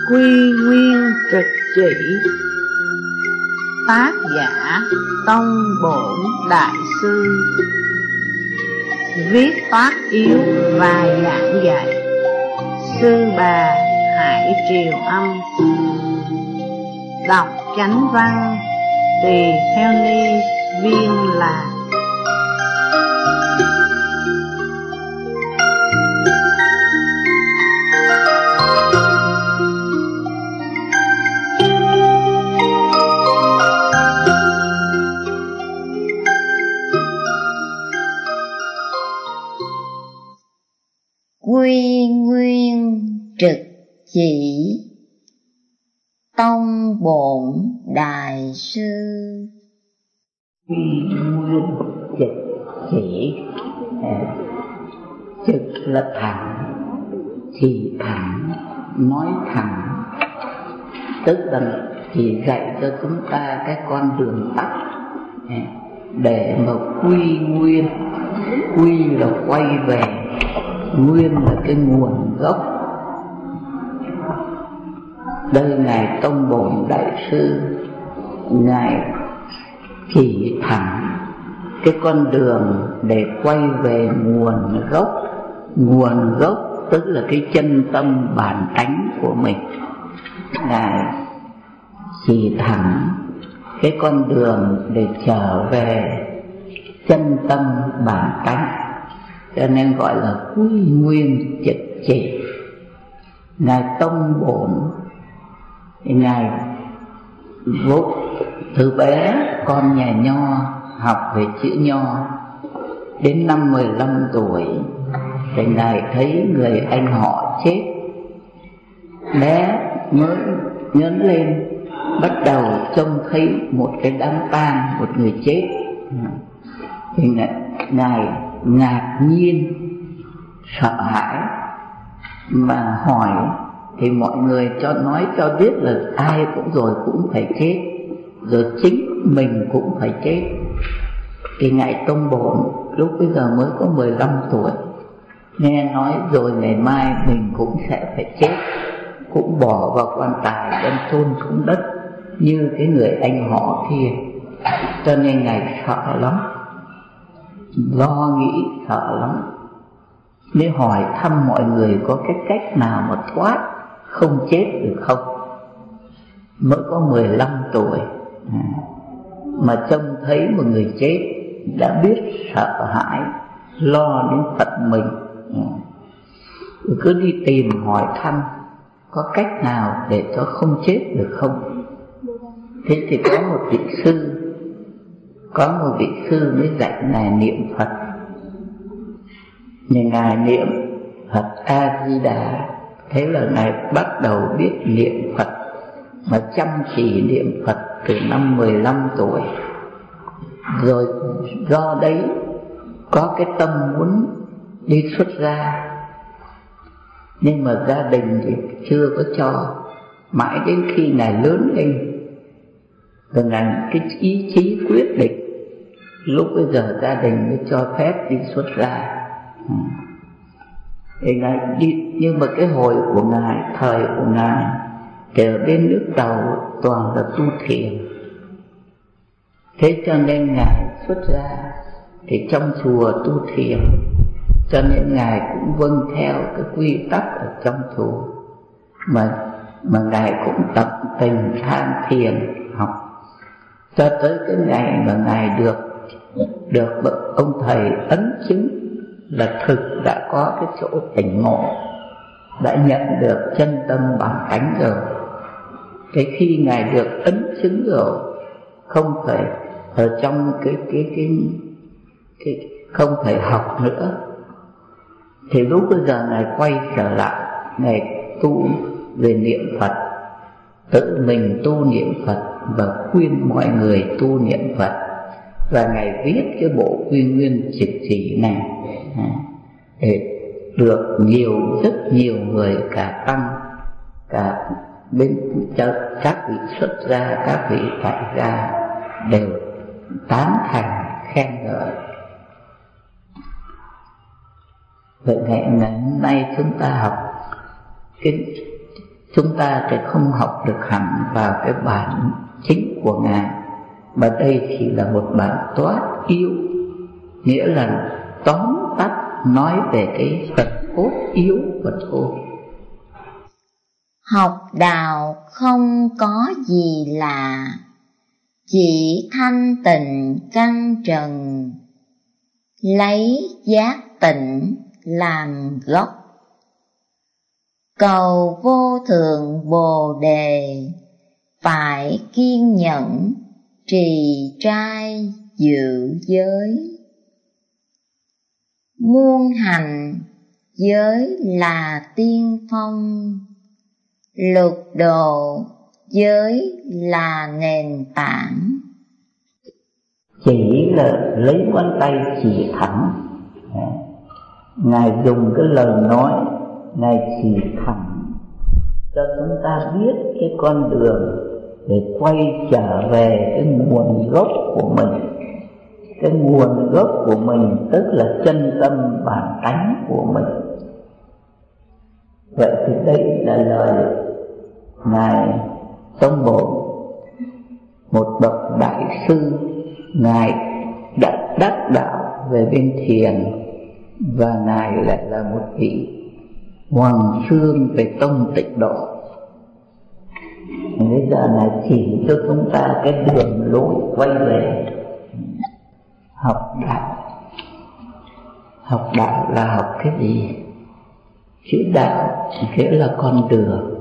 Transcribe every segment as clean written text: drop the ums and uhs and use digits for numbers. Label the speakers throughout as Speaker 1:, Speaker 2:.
Speaker 1: Quy Nguyên Trực Chỉ. Tác giả Tông Bổn Đại Sư. Viết toát yếu và giảng dạy Sư Bà Hải Triều Âm. Đọc chánh văn tùy theo ni viên là.
Speaker 2: Quy Nguyên Trực Chỉ. Tông Bổn Đại Sư.
Speaker 3: Quy Nguyên Trực Chỉ. Trực là thẳng, chỉ thẳng, nói thẳng, tức là chỉ dạy cho chúng ta cái con đường tắt để mà quy nguyên. Quy là quay về, nguyên là cái nguồn gốc. Đây Ngài Tông Bổn Đại Sư, Ngài chỉ thẳng cái con đường để quay về nguồn gốc. Nguồn gốc tức là cái chân tâm bản tánh của mình. Ngài chỉ thẳng cái con đường để trở về chân tâm bản tánh, cho nên gọi là quy nguyên trực chỉ. Ngài Tông Bổn, Ngài vốn từ bé con nhà Nho học về chữ Nho, đến năm 15 tuổi thì Ngài thấy người anh họ chết. Bé mới lớn lên, bắt đầu trông thấy một cái đám tang, một người chết, thì Ngài ngạc nhiên, sợ hãi, mà hỏi thì mọi người nói cho biết là ai cũng phải chết, rồi chính mình cũng phải chết. Thì Ngài Tông Bổn lúc bây giờ mới có 15 tuổi, nghe nói rồi ngày mai mình cũng sẽ phải chết, cũng bỏ vào quan tài đem chôn xuống đất như cái người anh họ kia. Cho nên Ngài sợ lắm, lo nghĩ sợ lắm, nếu hỏi thăm mọi người có cái cách nào mà thoát không chết được không. Mới có 15 tuổi mà trông thấy một người chết đã biết sợ hãi, lo đến phận mình. Cứ đi tìm hỏi thăm có cách nào để cho không chết được không. Thế thì có một vị sư mới dạy Ngài niệm Phật. Nhưng Ngài niệm Phật A Di Đà, thế là Ngài bắt đầu biết niệm Phật, mà chăm chỉ niệm Phật từ năm 15 tuổi. Rồi do đấy có cái tâm muốn đi xuất gia, nhưng mà gia đình thì chưa có cho. Mãi đến khi Ngài lớn lên, rồi Ngài cái ý chí quyết định, lúc bây giờ gia đình mới cho phép đi xuất gia. Thì Ngài đi, nhưng mà cái hồi của Ngài, thời của Ngài thì ở bên nước Tàu toàn là tu thiền. Thế cho nên Ngài xuất gia thì trong chùa tu thiền, cho nên Ngài cũng vâng theo cái quy tắc ở trong chùa, mà Ngài cũng tập tình tham thiền học, cho tới cái ngày mà Ngài được ông thầy ấn chứng là thực đã có cái chỗ tỉnh ngộ, đã nhận được chân tâm bản tánh rồi. Cái khi Ngài được ấn chứng rồi, không phải ở trong cái không phải học nữa, thì lúc bây giờ Ngài quay trở lại, Ngài tu về niệm Phật, tự mình tu niệm Phật và khuyên mọi người tu niệm Phật. Và Ngài viết cái bộ Quy Nguyên Trực Chỉ này để được rất nhiều người, cả tăng, cả bên các vị xuất gia, các vị tại gia đều tán thành khen ngợi. Vậy ngày hôm nay chúng ta học cái chúng ta sẽ không học được hẳn vào cái bản chính của Ngài, mà đây chỉ là một bản toát yếu, nghĩa là tóm tắt nói về cái phần cốt yếu mà thôi.
Speaker 2: Học đạo không có gì lạ, chỉ thanh tịnh căn trần, lấy giác tịnh làm gốc. Cầu vô thượng Bồ Đề, phải kiên nhẫn trì trai giữ giới. Muôn hành giới là tiên phong, lục độ giới là nền tảng.
Speaker 3: Chỉ là lấy ngón tay chỉ thẳng, Ngài dùng cái lời nói, Ngài chỉ thẳng cho chúng ta biết cái con đường để quay trở về cái nguồn gốc của mình. Cái nguồn gốc của mình tức là chân tâm bản tánh của mình. Vậy thì đây là lời Ngài Tông Bổn, một bậc đại sư. Ngài đã đắc đạo về bên thiền, và Ngài lại là một vị hoàng xương về tông Tịnh Độ. Bây giờ Ngài chỉ cho chúng ta cái đường lối quay về học đạo. Học đạo là học cái gì? Chữ đạo nghĩa là con đường.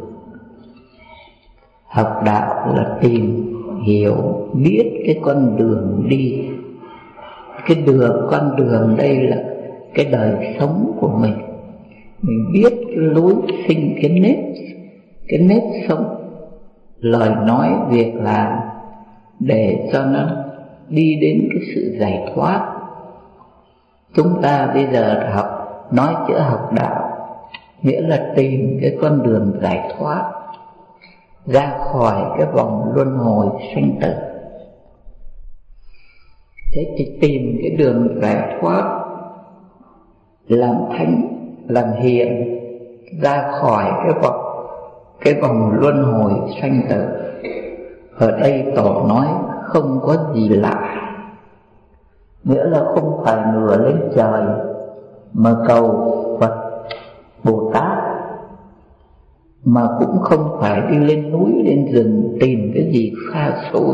Speaker 3: Học đạo là tìm hiểu biết cái con đường đi. Cái con đường đây là cái đời sống của mình. Mình biết cái lối sinh, cái nếp sống, lời nói, việc làm, để cho nó đi đến cái sự giải thoát. Chúng ta bây giờ nói chữ học đạo nghĩa là tìm cái con đường giải thoát ra khỏi cái vòng luân hồi sanh tử. Thế thì tìm cái đường giải thoát, làm thánh, làm hiền, ra khỏi cái vòng luân hồi sanh tử. Ở đây Tổ nói không có gì lạ, nghĩa là không phải ngửa lên trời mà cầu Phật Bồ Tát, mà cũng không phải đi lên núi lên rừng tìm cái gì xa xôi.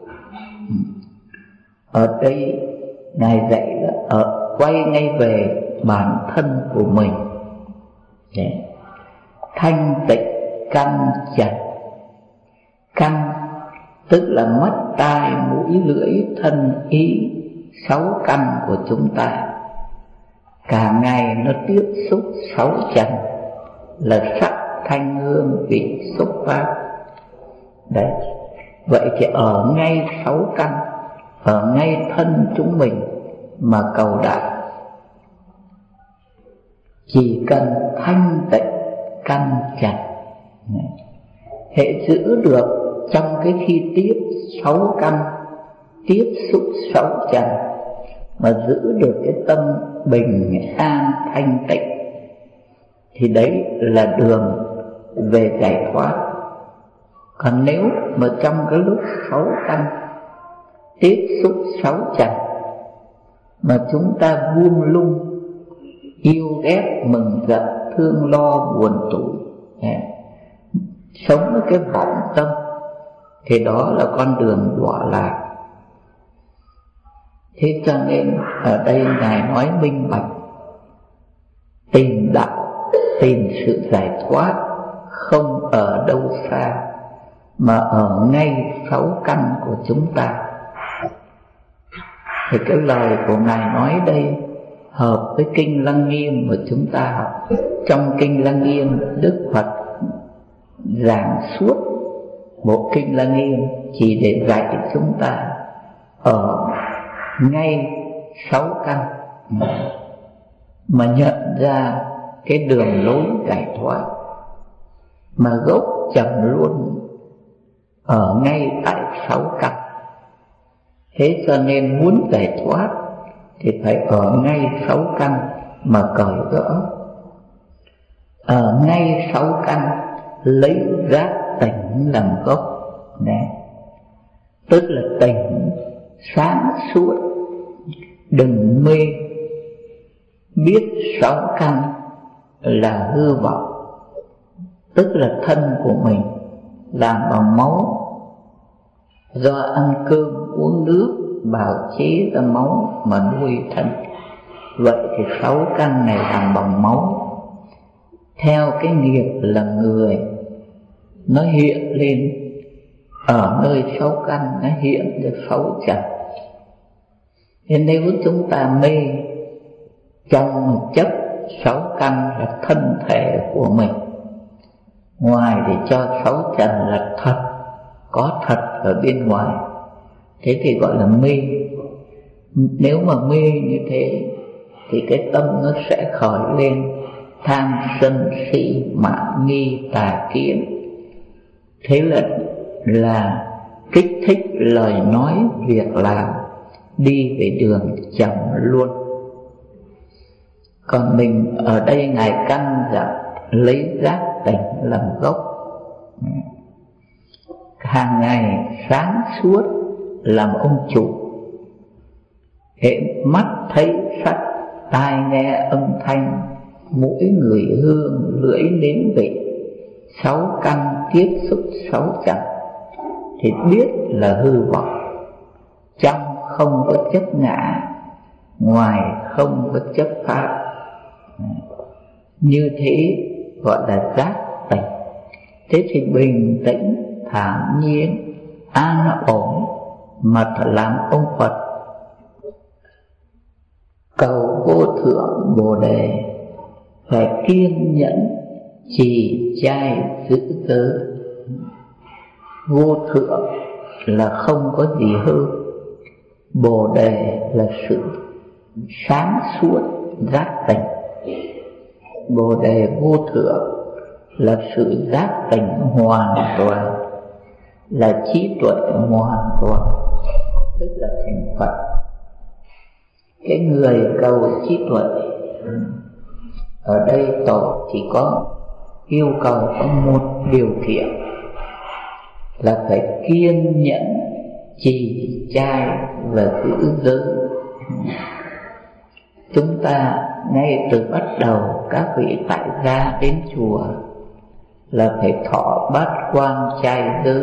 Speaker 3: Ở đây Ngài dạy là quay ngay về bản thân của mình. Thanh tịnh căn trần. Căn tức là mắt, tai, mũi, lưỡi, thân, ý, 6 căn của chúng ta. Cả ngày nó tiếp xúc 6 trần là sắc, thanh, hương, vị, xúc, pháp. Đấy. Vậy thì ở ngay 6 căn, ở ngay thân chúng mình mà cầu đạo. Chỉ cần thanh tịnh căn trần, hệ giữ được trong cái khi tiếp 6 căn, tiếp xúc 6 trần, mà giữ được cái tâm bình an thanh tịnh, thì đấy là đường về giải thoát. Còn nếu mà trong cái lúc 6 căn tiếp xúc 6 trần mà chúng ta buông lung, yêu ghét, mừng giận, thương lo, buồn tủi, sống với cái vọng tâm, thì đó là con đường đọa lạc. Thế cho nên ở đây Ngài nói minh bạch, tìm đạo, tìm sự giải thoát không ở đâu xa, mà ở ngay 6 căn của chúng ta. Thì cái lời của Ngài nói đây hợp với Kinh Lăng Nghiêm mà chúng ta học. Trong Kinh Lăng Nghiêm, Đức Phật giảng suốt bộ Kinh Lăng Nghiêm chỉ để dạy chúng ta ở ngay 6 căn mà nhận ra cái đường lối giải thoát, mà gốc chầm luôn ở ngay tại 6 căn. Thế cho nên muốn giải thoát thì phải ở ngay 6 căn mà cởi gỡ. Ở ngay 6 căn lấy giác tỉnh làm gốc. Đấy, tức là tỉnh sáng suốt, đừng mê. Biết sáu căn là hư vọng, tức là thân của mình làm bằng máu, do ăn cơm uống nước bào chế ra máu mà nuôi thân. Vậy thì sáu căn này làm bằng máu, theo cái nghiệp là người, nó hiện lên ở nơi sáu căn, nó hiện được sáu trần. Nên nếu chúng ta mê trong chấp sáu căn là thân thể của mình, ngoài để cho sáu trần là thật, có thật ở bên ngoài, thế thì gọi là mê. Nếu mà mê như thế thì cái tâm nó sẽ khởi lên tham sân si mạn nghi tà kiến. Thế là kích thích lời nói việc làm, đi về đường chậm luôn. Còn mình ở đây Ngài căn dặn lấy giác tỉnh làm gốc. Hàng ngày sáng suốt làm ông chủ, hệ mắt thấy sắc, tai nghe âm thanh, mũi ngửi hương, lưỡi nếm vị, sáu căn tiếp xúc sáu trần, thì biết là hư vọng. Trong không có chấp ngã, ngoài không có chấp pháp. Như thế gọi là giác tỉnh. Thế thì bình tĩnh, thản nhiên, an ổn mà thật làm ông Phật. Cầu vô thượng Bồ Đề phải kiên nhẫn trì trai giữ giới. Vô thượng là không có gì hư, Bồ Đề là sự sáng suốt giác tỉnh. Bồ Đề vô thượng là sự giác tỉnh hoàn toàn, là trí tuệ hoàn toàn, tức là thành Phật. Cái người cầu trí tuệ ở đây tổ chỉ có yêu cầu có một điều kiện là phải kiên nhẫn trì trai và giữ giới. Chúng ta ngay từ bắt đầu các vị tại gia đến chùa là phải thọ bát quan trai giới.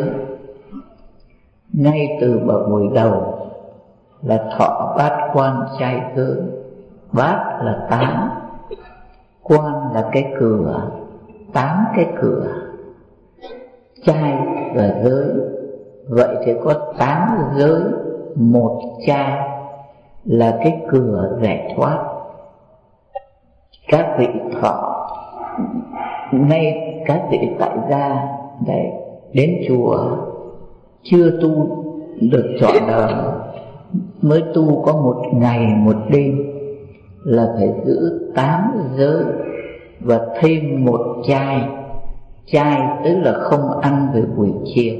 Speaker 3: Ngay từ buổi đầu là thọ bát quan trai giới. Bát là 8, quan là cái cửa, 8 cái cửa, trai và giới. Vậy thì có 8 giới, 1 trai là cái cửa giải thoát. Các vị thọ, ngay các vị tại gia để đến chùa chưa tu được trọn đời, mới tu có 1 ngày 1 đêm là phải giữ 8 giới và thêm 1 trai. Trai tức là không ăn về buổi chiều,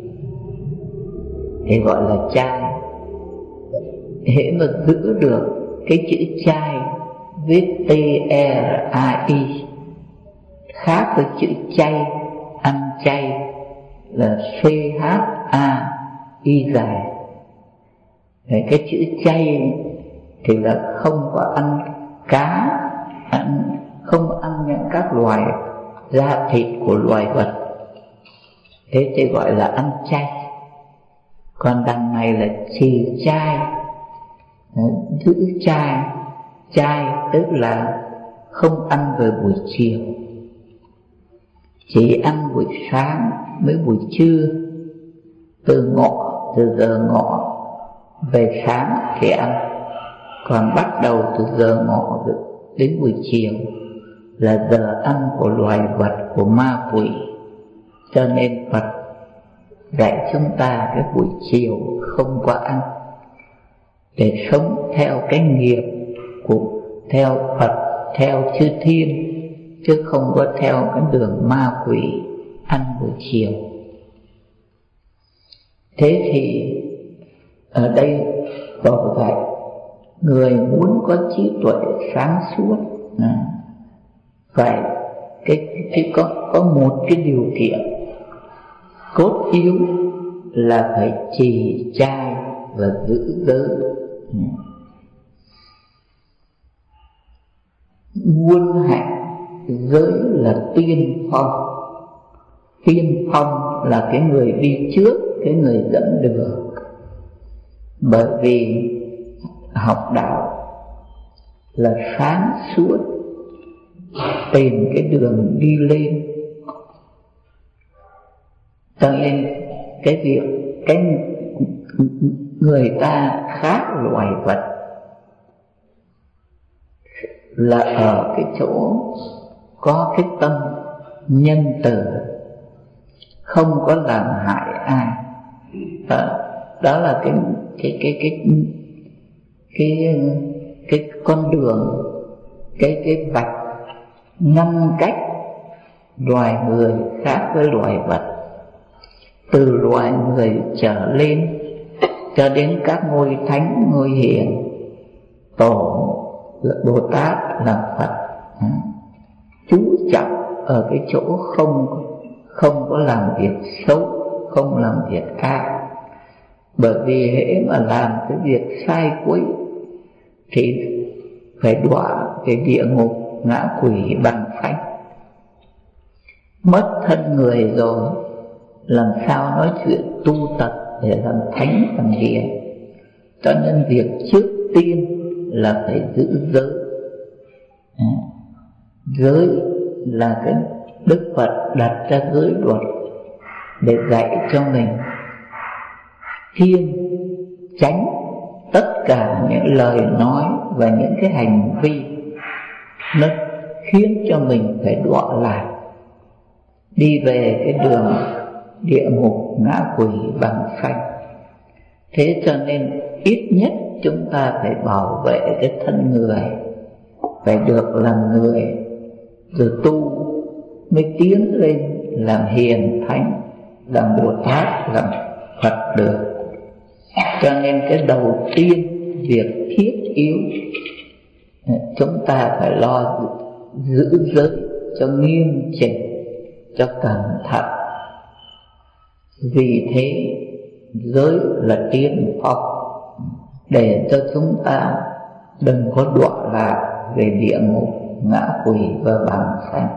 Speaker 3: thì gọi là trai. Hễ mà giữ được cái chữ trai viết T-E-R-A-I, khác với chữ chay, ăn chay là C-H-A-I dài. Cái chữ chay thì là không có ăn cá, không ăn những các loài da thịt của loài vật, thế thì gọi là ăn chay. Còn đằng này là trì trai, giữ trai. Trai tức là không ăn vào buổi chiều, chỉ ăn buổi sáng với buổi trưa. Từ giờ ngọ về sáng thì ăn, còn bắt đầu từ giờ ngọ đến buổi chiều là giờ ăn của loài vật, của ma quỷ. Cho nên Phật dạy chúng ta cái buổi chiều không có ăn, để sống theo cái nghiệp của theo Phật, theo chư thiên, chứ không có theo cái đường ma quỷ ăn buổi chiều. Thế thì ở đây Phật dạy người muốn có trí tuệ sáng suốt phải có một cái điều kiện cốt yếu là phải trì trai và giữ giới. Muôn hạnh giới là tiên phong. Tiên phong là cái người đi trước, cái người dẫn đường. Bởi vì học đạo là sáng suốt, tìm cái đường đi lên. Cho nên cái việc người ta khác loài vật là ở cái chỗ có cái tâm nhân từ, không có làm hại ai. Đó là cái con đường, cái vạch ngăn cách loài người khác với loài vật. Từ loài người trở lên cho đến các ngôi thánh, ngôi hiền, tổ, Bồ Tát làm Phật, chú trọng ở cái chỗ không có làm việc xấu, không làm việc ác. Bởi vì hễ mà làm cái việc sai quấy thì phải đọa cái địa ngục ngã quỷ bằng phanh. Mất thân người rồi làm sao nói chuyện tu tập để làm thánh làm hiền. Cho nên việc trước tiên là phải giữ giới. Giới là cái Đức Phật đặt ra giới luật để dạy cho mình kiêng tránh tất cả những lời nói và những cái hành vi nó khiến cho mình phải đọa lạc, đi về cái đường địa ngục ngã quỷ bằng phanh. Thế cho nên ít nhất chúng ta phải bảo vệ cái thân người, phải được làm người, rồi tu mới tiến lên làm hiền thánh, làm Bồ Tát, làm Phật được. Cho nên cái đầu tiên, việc thiết yếu chúng ta phải lo giữ giới cho nghiêm chỉnh, cho cẩn thận. Vì thế giới là tiên phong để cho chúng ta đừng có đọa lạc về địa ngục ngã quỷ và bằng phanh.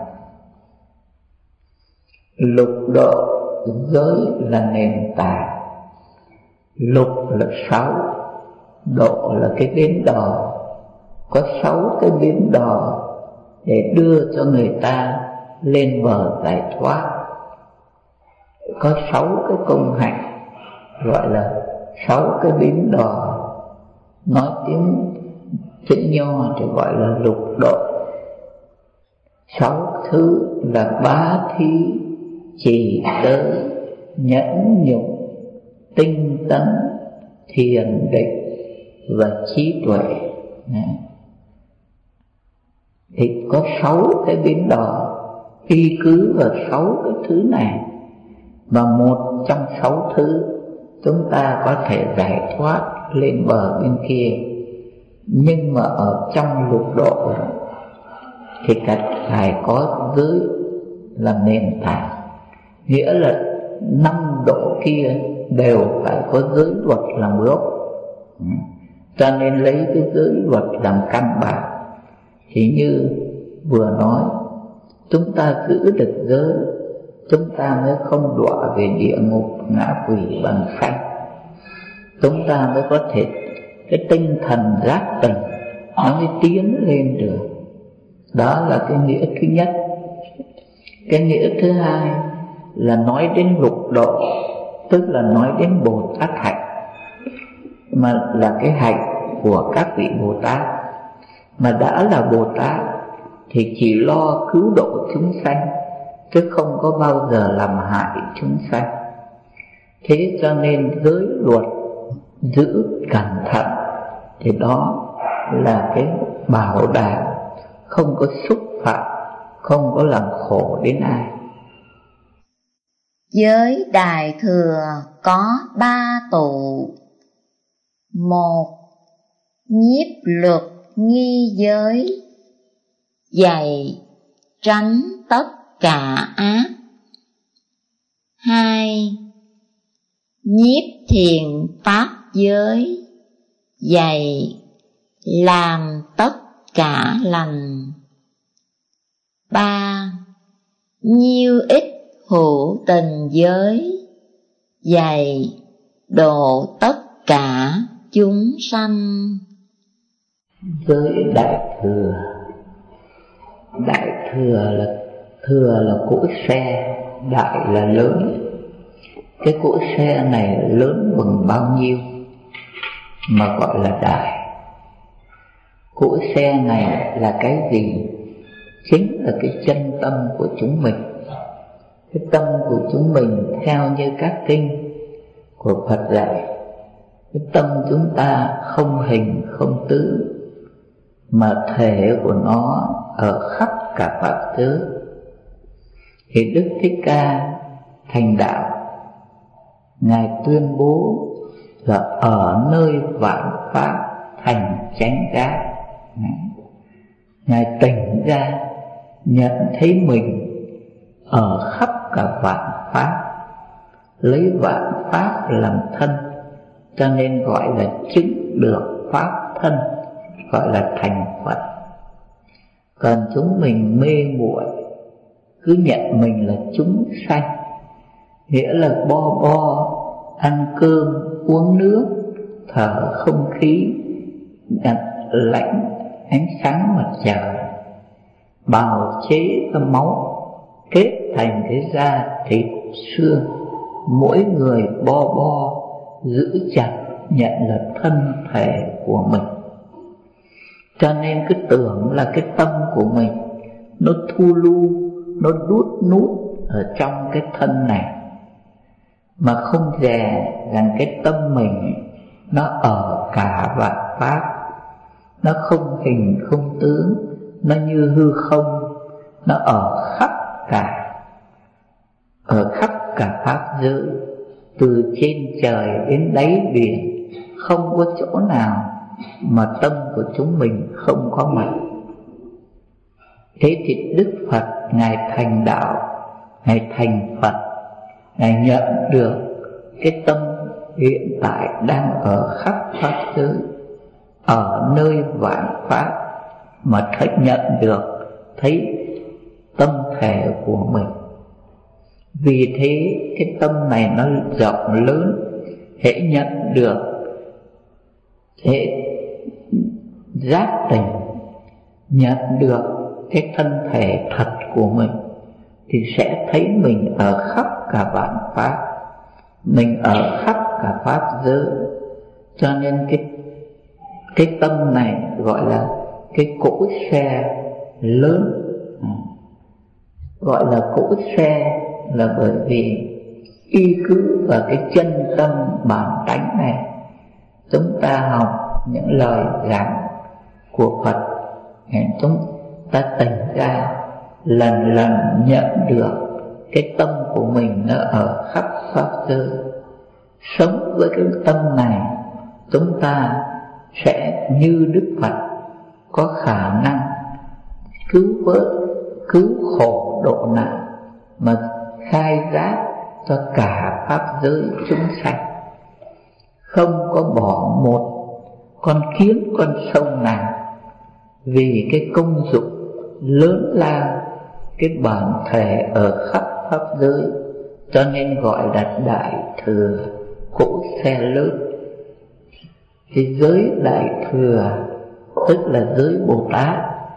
Speaker 3: Lục độ giới là nền tảng. Lục là 6, độ là cái bến đò. Có 6 cái bến đò để đưa cho người ta lên bờ giải thoát. Có 6 cái công hạnh gọi là 6 cái bến đò. Nói tiếng chữ Nho thì gọi là lục độ. 6 thứ là bá thí, trì giới, nhẫn nhục, tinh tấn, thiền định và trí tuệ. Thì có 6 cái bến đò y cứ vào 6 cái thứ này, và một trong 6 thứ chúng ta có thể giải thoát lên bờ bên kia. Nhưng mà ở trong lục độ thì phải có giới làm nền tảng. Nghĩa là 5 độ kia đều phải có giới luật làm gốc. Cho nên lấy cái giới luật làm căn bản. Thì như vừa nói, chúng ta giữ được giới, chúng ta mới không đọa về địa ngục ngã quỷ bằng phanh. Chúng ta mới có thể cái tinh thần giác tỉnh nó mới tiến lên được. Đó là cái nghĩa thứ nhất. Cái nghĩa thứ hai là nói đến lục độ, tức là nói đến Bồ Tát hạnh, mà là cái hạnh của các vị Bồ Tát. Mà đã là Bồ Tát thì chỉ lo cứu độ chúng sanh, chứ không có bao giờ làm hại chúng sanh. Thế cho nên giới luật giữ cẩn thận thì đó là cái bảo đảm không có xúc phạm, không có làm khổ đến ai.
Speaker 2: Giới Đại Thừa có 3 tụ. 1. Nhiếp luật nghi giới, dạy tránh tất cả ác. 2. Nhiếp thiện pháp giới, dạy làm tất cả lành. 3. Nhiêu ít hữu tình giới, dạy độ tất cả chúng sanh.
Speaker 3: Giới đại thừa. Đại thừa là cỗ xe, đại là lớn. Cái cỗ xe này lớn bằng bao nhiêu mà gọi là đại? Cỗ xe này là cái gì? Chính là cái chân tâm của chúng mình. Cái tâm của chúng mình theo như các kinh của Phật dạy, cái tâm chúng ta không hình không tướng, mà thể của nó ở khắp cả pháp giới. Thì Đức Thích Ca thành đạo, Ngài tuyên bố là ở nơi vạn pháp thành chánh giác. Ngài tỉnh ra, nhận thấy mình ở khắp cả vạn pháp, lấy vạn pháp làm thân, cho nên gọi là chứng được pháp thân, gọi là thành Phật. Còn chúng mình mê muội, cứ nhận mình là chúng sanh, nghĩa là bo ăn cơm uống nước, thở không khí, nhận lãnh ánh sáng mặt trời, bào chế cái máu, kết thành cái da thịt xương. Mỗi người bo giữ chặt nhận là thân thể của mình. Cho nên cứ tưởng là cái tâm của mình nó thu lu, nó đút nút ở trong cái thân này, mà không dè rằng cái tâm mình nó ở cả vạn pháp, nó không hình không tướng, nó như hư không, nó ở khắp cả pháp giới, từ trên trời đến đáy biển, không có chỗ nào mà tâm của chúng mình không có mặt. Thế thì Đức Phật Ngài thành đạo, Ngài thành Phật, Ngài nhận được cái tâm hiện tại đang ở khắp pháp giới, ở nơi vạn pháp, mà thấy nhận được, thấy tâm thể của mình. Vì thế cái tâm này nó rộng lớn, hễ nhận được, hễ giác tỉnh, nhận được cái thân thể thật của mình, thì sẽ thấy mình ở khắp cả vạn pháp, mình ở khắp cả pháp giới. Cho nên cái tâm này gọi là cái cỗ xe lớn. Gọi là cỗ xe là bởi vì y cứ vào cái chân tâm bản tánh này, chúng ta học những lời giảng của Phật, chúng ta tỉnh ra, lần lần nhận được cái tâm của mình nó ở khắp pháp giới. Sống với cái tâm này, chúng ta sẽ như Đức Phật, có khả năng cứu vớt, cứu khổ độ nạn, mà khai giác cho cả pháp giới chúng sanh, không có bỏ một con kiến con sông nào. Vì cái công dụng lớn lao cái bản thể ở khắp pháp giới, cho nên gọi là đại thừa, cỗ xe lớn. Thì giới đại thừa tức là giới Bồ Tát.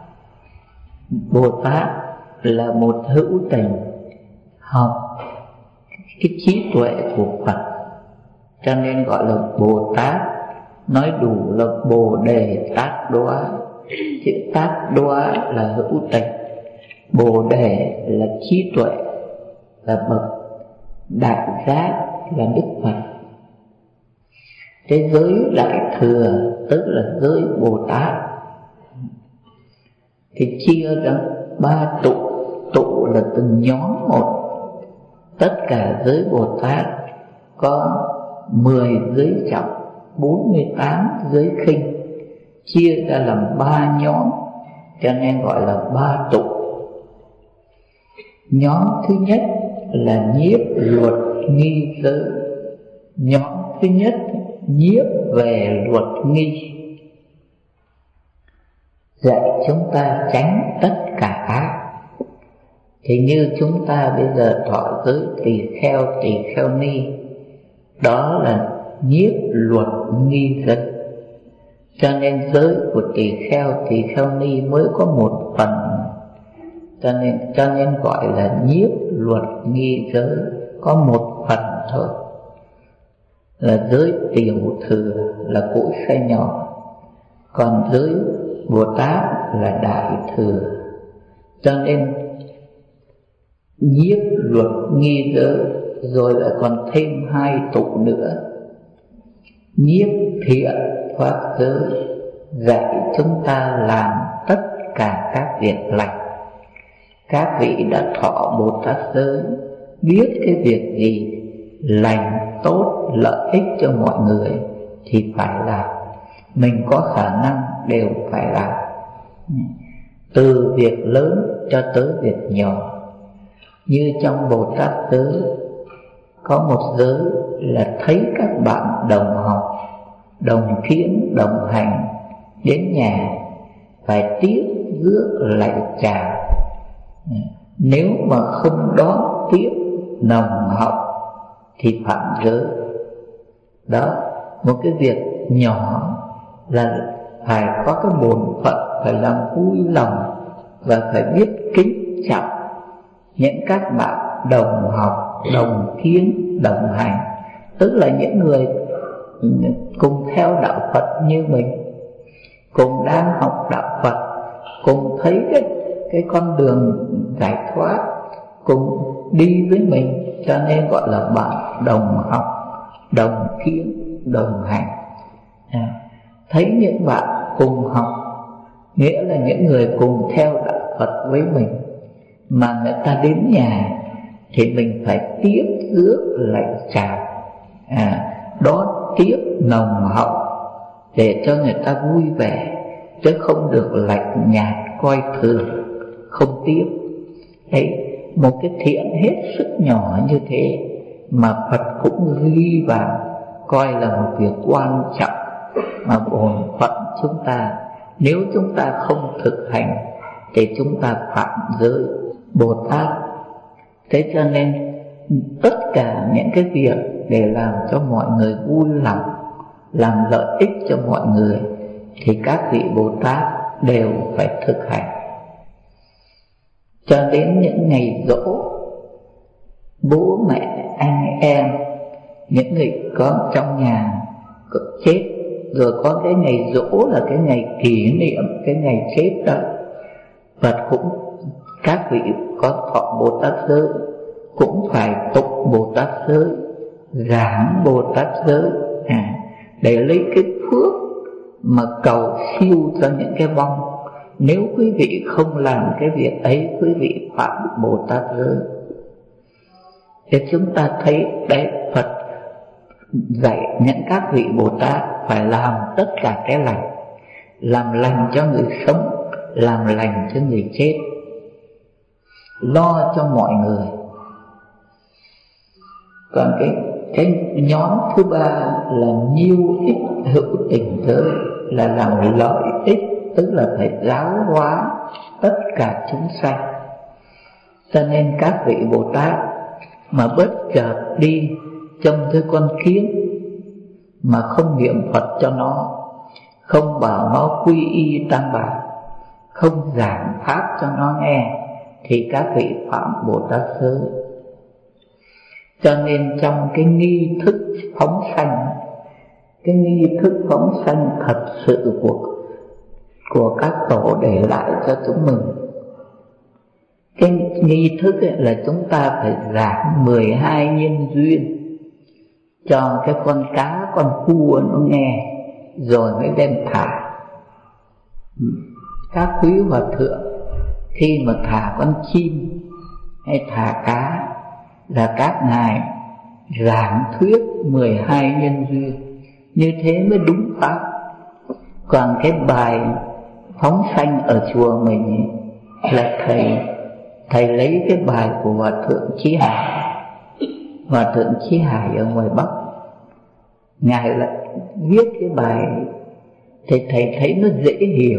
Speaker 3: Bồ Tát là một hữu tình, học cái trí tuệ của Phật, cho nên gọi là Bồ Tát. Nói đủ là Bồ Đề Tát Đoá. Chữ Tát Đoá là hữu tình, Bồ Đề là trí tuệ, là bậc đại giác, là Đức Phật. Cái giới đại thừa tức là giới Bồ Tát thì chia ra 3 tụ. Tụ là từng nhóm một. Tất cả giới Bồ Tát có 10 giới trọng, 48 giới khinh, chia ra làm 3 nhóm, cho nên gọi là 3 tụ. Nhóm thứ nhất là nhiếp luật nghi giới. Nhóm thứ nhất nhiếp về luật nghi, dạy chúng ta tránh tất cả ác. Thì như chúng ta bây giờ thọ giới tỳ kheo ni, đó là nhiếp luật nghi giới. Cho nên giới của tỳ kheo ni mới có một phần, cho nên gọi là nhiếp luật nghi giới, có một phần thôi, là giới tiểu thừa là cỗ xe nhỏ, còn giới Bồ Tát là đại thừa. Cho nên nhiếp luật nghi giới, rồi lại còn thêm 2 tụ nữa. Nhiếp thiện pháp giới, dạy chúng ta làm tất cả các việc lành. Các vị đã thọ Bồ Tát giới, biết cái việc gì lành, tốt, lợi ích cho mọi người thì phải làm. Mình có khả năng đều phải làm, từ việc lớn cho tới việc nhỏ. Như trong Bồ Tát giới có một giới là thấy các bạn đồng học, đồng kiến, đồng hành đến nhà phải tiếp rước lạy chào. Nếu mà không đón tiếp nồng hậu thì phạm giới. Đó, một cái việc nhỏ là phải có cái bổn phận, phải làm vui lòng và phải biết kính trọng những các bạn đồng học, đồng kiến, đồng hành, tức là những người cùng theo đạo Phật như mình, cùng đang học đạo Phật, cùng thấy cái con đường giải thoát, cùng đi với mình, cho nên gọi là bạn đồng học, đồng kiến, đồng hành. Thấy những bạn cùng học nghĩa là những người cùng theo đạo Phật với mình, mà người ta đến nhà thì mình phải tiếp rước lạy chào, đón tiếp nồng hậu để cho người ta vui vẻ, chứ không được lạnh nhạt coi thường, không tiếp. Đấy, một cái thiện hết sức nhỏ như thế mà Phật cũng ghi vào, coi là một việc quan trọng mà bổn phận chúng ta, nếu chúng ta không thực hành thì chúng ta phạm giới Bồ Tát. Thế cho nên tất cả những cái việc để làm cho mọi người vui lòng, làm lợi ích cho mọi người thì các vị Bồ Tát đều phải thực hành. Cho đến những ngày giỗ bố mẹ anh em, những người có trong nhà có chết rồi, có cái ngày giỗ là cái ngày kỷ niệm cái ngày chết đó, Phật cũng, các vị có thọ Bồ Tát giới cũng phải tụng Bồ Tát giới, giảng Bồ Tát giới, để lấy cái phước mà cầu siêu cho những cái vong. Nếu quý vị không làm cái việc ấy, quý vị phạm Bồ Tát giới. Để chúng ta thấy đấy, Phật dạy những các vị Bồ Tát phải làm tất cả cái lành, làm lành cho người sống, làm lành cho người chết, lo cho mọi người. Còn cái nhóm thứ ba là nhiêu ích hữu tình giới, là làm lợi ích, tức là phải giáo hóa tất cả chúng sanh. Cho nên các vị Bồ Tát mà bất chợt đi trông thấy con kiến mà không niệm Phật cho nó, không bảo nó quy y Tam Bảo, không giảng pháp cho nó nghe, thì các vị phạm Bồ Tát giới. Cho nên trong cái nghi thức phóng sanh, cái nghi thức phóng sanh thật sự của các tổ để lại cho chúng mình, cái nghi thức ấy là chúng ta phải giảng 12 nhân duyên cho cái con cá, con cua nó nghe, rồi mới đem thả. Các quý hòa thượng khi mà thả con chim hay thả cá là các ngài giảng thuyết 12 nhân duyên, như thế mới đúng pháp. Còn cái bài phóng sanh ở chùa mình là thầy thầy lấy cái bài của Hòa Thượng Chí Hải. Hòa Thượng Chí Hải ở ngoài Bắc, Ngài lại viết cái bài thì thầy thấy nó dễ hiểu,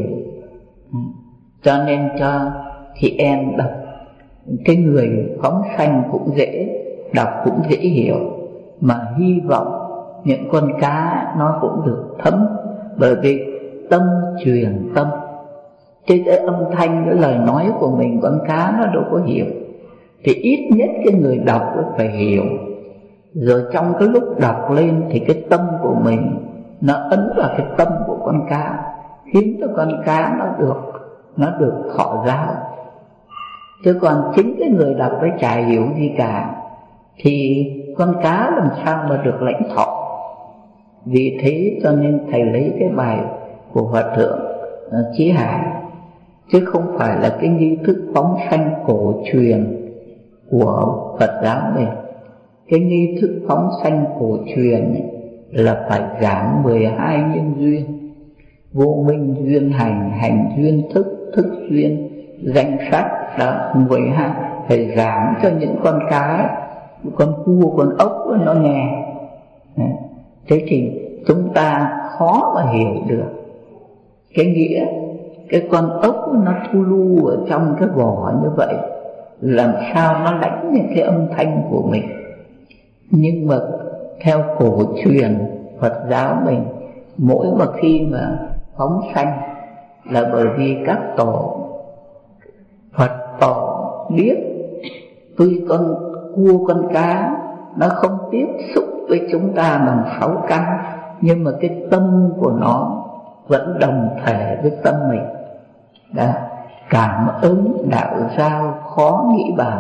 Speaker 3: cho nên cho chị em đọc. Cái người phóng sanh cũng dễ đọc, cũng dễ hiểu, mà hy vọng những con cá nó cũng được thấm, bởi vì tâm truyền tâm. Chứ cái âm thanh, cái lời nói của mình con cá nó đâu có hiểu, thì ít nhất cái người đọc phải hiểu. Rồi trong cái lúc đọc lên thì cái tâm của mình nó ấn vào cái tâm của con cá, khiến cho con cá nó được thọ giáo. Chứ còn chính cái người đọc phải chả hiểu gì cả thì con cá làm sao mà được lãnh thọ. Vì thế cho nên thầy lấy cái bài của Hòa Thượng Chí Hải, chứ không phải là cái nghi thức phóng sanh cổ truyền của Phật giáo mình. Cái nghi thức phóng sanh cổ truyền là phải giảng 12 nhân duyên: vô minh duyên hành, hành duyên thức, thức duyên danh sắc. Đó, 12 phải giảng cho những con cá, con cua, con ốc nó nghe. Thế thì chúng ta khó mà hiểu được cái nghĩa cái con ốc nó thu lu ở trong cái vỏ như vậy, làm sao nó đánh những cái âm thanh của mình. Nhưng mà theo cổ truyền Phật giáo mình, mỗi mà khi mà phóng sanh là bởi vì các tổ Phật tổ biết tuy con cua con cá nó không tiếp xúc với chúng ta bằng 6 căn, nhưng mà cái tâm của nó vẫn đồng thể với tâm mình. Đó, cảm ứng đạo giao khó nghĩ bàn.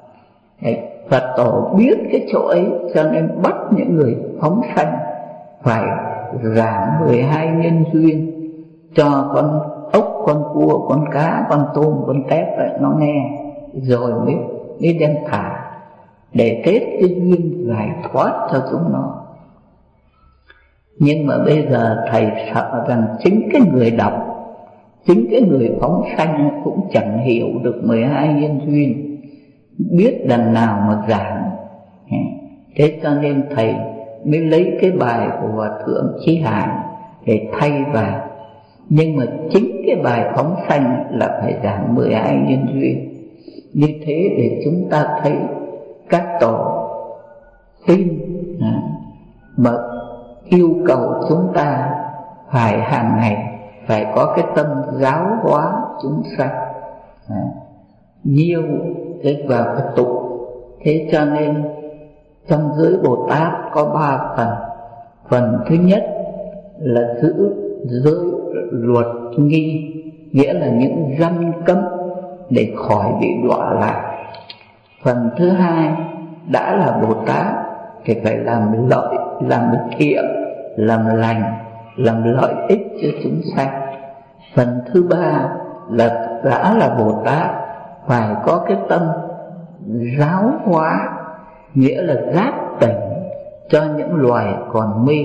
Speaker 3: Phật tổ biết cái chỗ ấy, cho nên bắt những người phóng sanh phải giảng 12 nhân duyên cho con ốc, con cua, con cá, con tôm, con tép ấy, nó nghe, rồi mới đem thả để kết cái duyên giải thoát cho chúng nó. Nhưng mà bây giờ thầy sợ rằng chính cái người đọc, chính cái người phóng sanh cũng chẳng hiểu được 12 nhân duyên, biết đằng nào mà giảng. Thế cho nên thầy mới lấy cái bài của Hòa Thượng Chí Hải để thay vào. Nhưng mà chính cái bài phóng sanh là phải giảng 12 nhân duyên. Như thế để chúng ta thấy các tổ tin mà yêu cầu chúng ta phải hàng ngày phải có cái tâm giáo hóa chúng sanh, nhiều cái vào cái tụ. Thế cho nên trong giới Bồ Tát có 3 phần. Phần thứ nhất là giữ giới luật nghi, nghĩa là những răn cấm để khỏi bị đọa lạc. Phần thứ hai, đã là Bồ Tát thì phải làm lợi, làm thiện, làm lành, làm lợi ích cho chúng sanh. Phần thứ ba là đã là Bồ Tát phải có cái tâm giáo hóa, nghĩa là giác tỉnh cho những loài còn mê.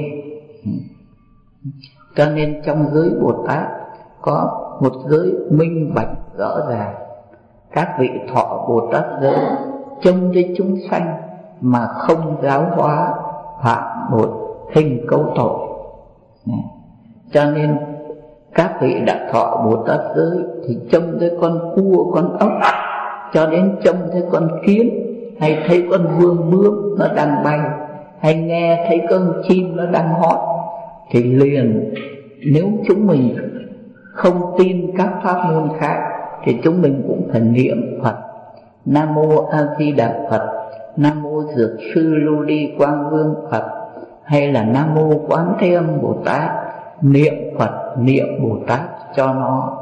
Speaker 3: Cho nên trong giới Bồ Tát có một giới minh bạch rõ ràng. Các vị thọ Bồ Tát giới trông thấy chúng sanh mà không giáo hóa, phạm một hình cấu tội. Cho nên các vị đã thọ Bồ Tát giới thì trông thấy con cua, con ốc, cho đến trông thấy con kiến, hay thấy con vương bướm nó đang bay, hay nghe thấy con chim nó đang hót, thì liền, nếu chúng mình không tin các pháp môn khác thì chúng mình cũng phải niệm Phật: Nam mô A Di Đà Phật, Nam mô Dược Sư Lưu Ly Quang Vương Phật, hay là Nam mô Quán Thế Âm Bồ Tát. Niệm Phật, niệm Bồ Tát cho nó.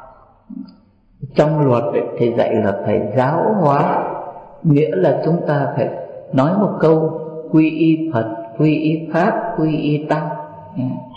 Speaker 3: Trong luật thì dạy là phải giáo hóa, nghĩa là chúng ta phải nói một câu quy y Phật, quy y Pháp, quy y Tăng.